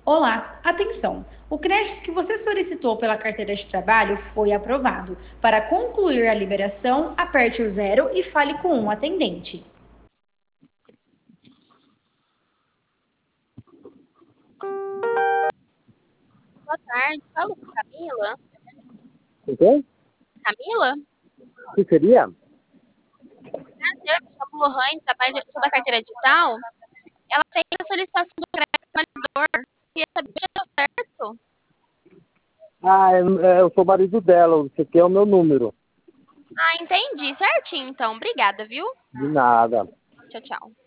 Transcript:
Olá, atenção! O crédito que você solicitou pela carteira de trabalho foi aprovado. Para concluir a liberação, aperte o zero e fale com um atendente. Boa tarde, falo com Camila. O quê? Camila? O que seria? Prazer, me chamo Lohane, trabalho sou da carteira digital. Ela fez a solicitação do crédito validador. Queria saber se deu certo. Eu sou o marido dela, esse aqui é o meu número. Ah, entendi. Certinho, então. Obrigada, viu? De nada. Tchau, tchau.